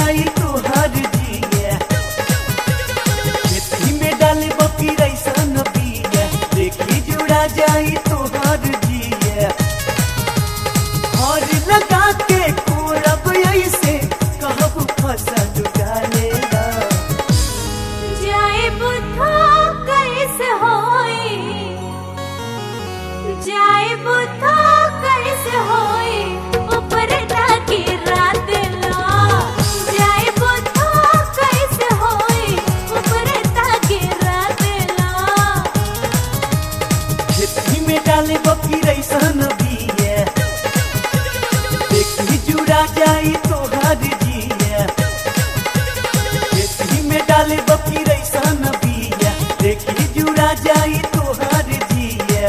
जाई तोहार जिया खेती में डाले बकी रैसन बिया देखी जुड़ा जाई तोहार जिया और लगा के कोरब ऐसे कहब फसल डालेगा जाए बुधा कैसे होई जाए बुधा कैसे होई ऊपर ताकि रात ला जाए बुधा कैसे होई ऊपर ताकि रात ला खेती में डाले बकी रैसन बिया देखी जुड़ा जाई तोहार जिया खेती में डाले बकी रैसन बिया देखी जुड़ा जाई तोहार जिया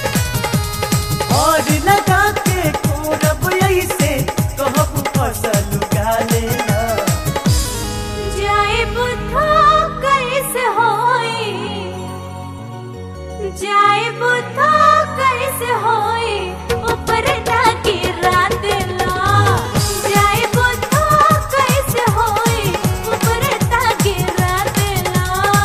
और लगा के कोरब ऐसे कहब फसल डालेगा जाए बुधा कैसे होई जाए बुधा कैसे होई ऊपर ताकि रात ला जाए बुधा कैसे होई ऊपर ताकि रात ला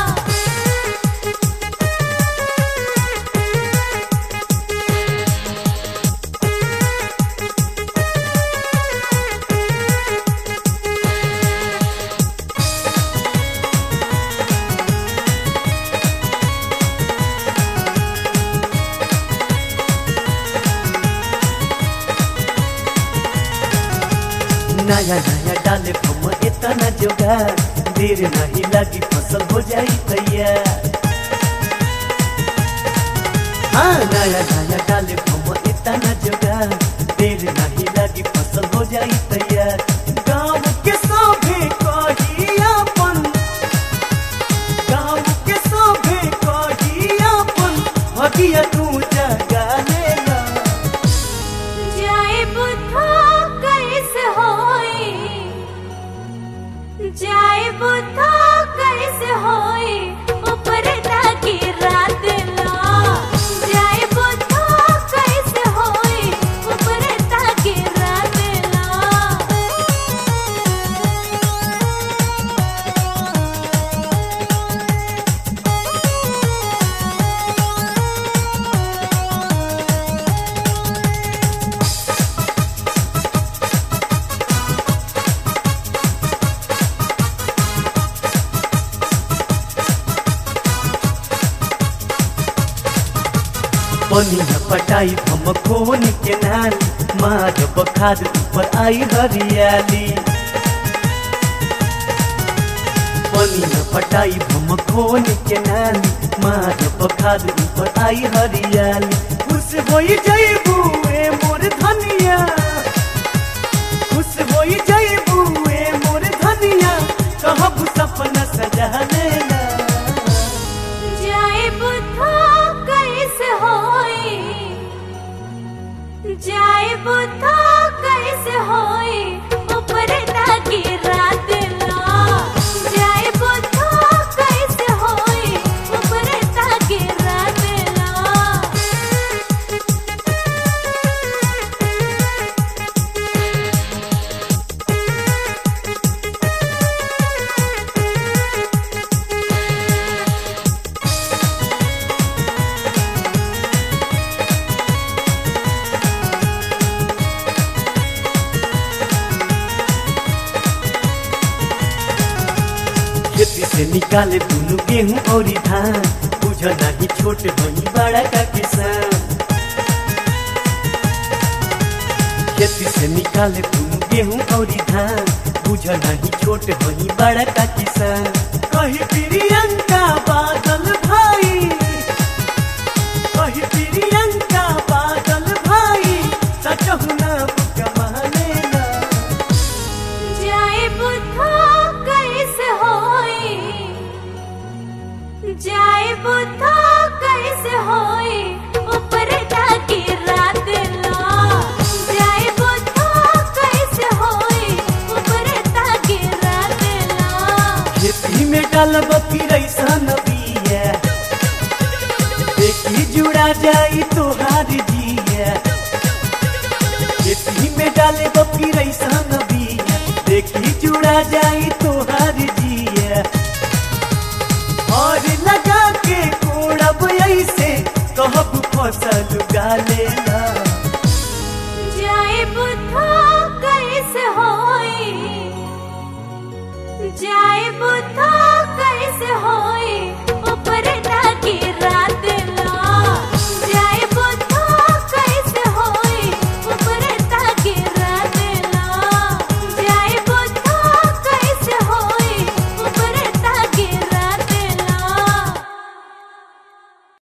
नया नया डाले हम इतना जोगा देर नहीं लगी फसल हो जाई तैयार हाँ नया नया डाले हम इतना जोगा देर नहीं लगी फसल हो जाई तैयार गाँव के सभे कही अपन गाँव के सभे कही अपन भगिया तू जगा लेला जाए बुधा कैसे होई जाए बुधा कैसे होई ऊपर ताकि रात ला जाए बुधा कैसे होई ऊपर ताकि रात ला बनिया पटाई हम खोन के नाली मार बखाद ऊपर आई हरियाली बनिया पटाई हम खोन के नाली मार बखाद ऊपर आई हरियाली खुश होई जइबू ए मोर धनिया खुश होई जइबू ए मोर धनिया कहब सपना सजा लेला जाए बुधा कैसे होई जाए बुधा कैसे होई ऊपर ताकि रात ला जाए बुधा कैसे होई ऊपर ताकि रात ला खेती से निकाले दुनु गेहूं और धान बुझ नहीं छोट बनी बड़ा का किसान खेती से निकाले दुनु गेहूं और धान बुझ नहीं छोट बनी बड़ा का किसान कही प्रियंका बादल भाई कही प्रियंका बादल भाई सचहु ना कमा लेना जाए बुधा कैसे होई जाए बुधा कैसे होई ऊपर ताकि रात ला जाए बुधा कैसे होई ऊपर ताकि रात ला खेती में डालब की रैसन बिया देखी जुड़ा जाई तोहार जिया खेती में डाले